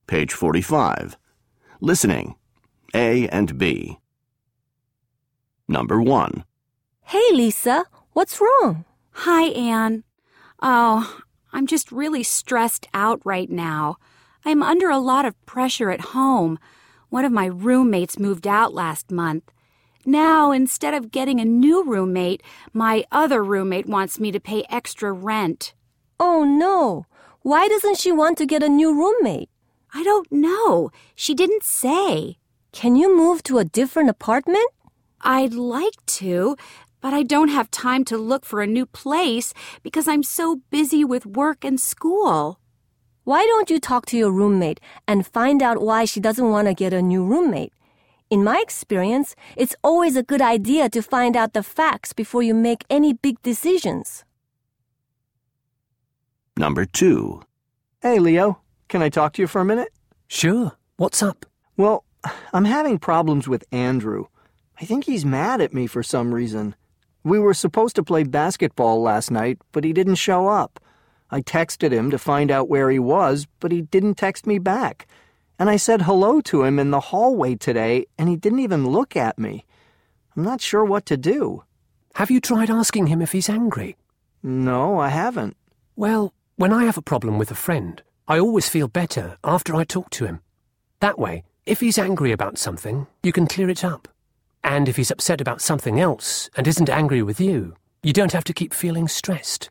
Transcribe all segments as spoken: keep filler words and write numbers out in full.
Page forty-five. Listening. A and B. Number one. Hey, Lisa, what's wrong? Hi, Anne. Oh, I'm just really stressed out right now. I'm under a lot of pressure at home. One of my roommates moved out last month. Now, instead of getting a new roommate, my other roommate wants me to pay extra rent. Oh, no. Why doesn't she want to get a new roommate? I don't know. She didn't say. Can you move to a different apartment? I'd like to, but I don't have time to look for a new place because I'm so busy with work and school. Why don't you talk to your roommate and find out why she doesn't want to get a new roommate? In my experience, it's always a good idea to find out the facts before you make any big decisions. Number two. Hey, Leo, can I talk to you for a minute? Sure. What's up? Well, I'm having problems with Andrew. I think he's mad at me for some reason. We were supposed to play basketball last night, but he didn't show up. I texted him to find out where he was, but he didn't text me back. And I said hello to him in the hallway today, and he didn't even look at me. I'm not sure what to do. Have you tried asking him if he's angry? No, I haven't. Well, when I have a problem with a friend, I always feel better after I talk to him. That way, if he's angry about something, you can clear it up. And if he's upset about something else and isn't angry with you, you don't have to keep feeling stressed.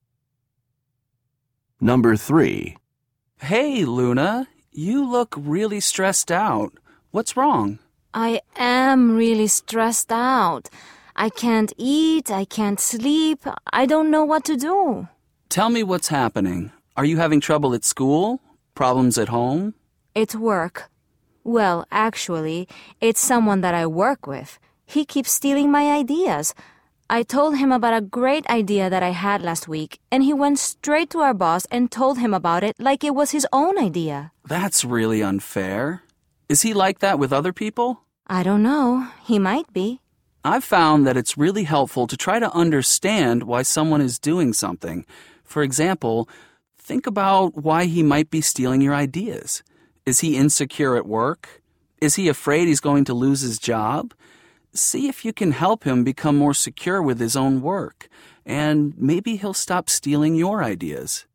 Number three. Hey, Luna, you look really stressed out. What's wrong? I am really stressed out. I can't eat, I can't sleep, I don't know what to do. Tell me what's happening. Are you having trouble at school? Problems at home? It's work. Well, actually, it's someone that I work with. He keeps stealing my ideas. I told him about a great idea that I had last week, and he went straight to our boss and told him about it like it was his own idea. That's really unfair. Is he like that with other people? I don't know. He might be. I've found that it's really helpful to try to understand why someone is doing something. For example, think about why he might be stealing your ideas. Is he insecure at work? Is he afraid he's going to lose his job? See if you can help him become more secure with his own work, and maybe he'll stop stealing your ideas.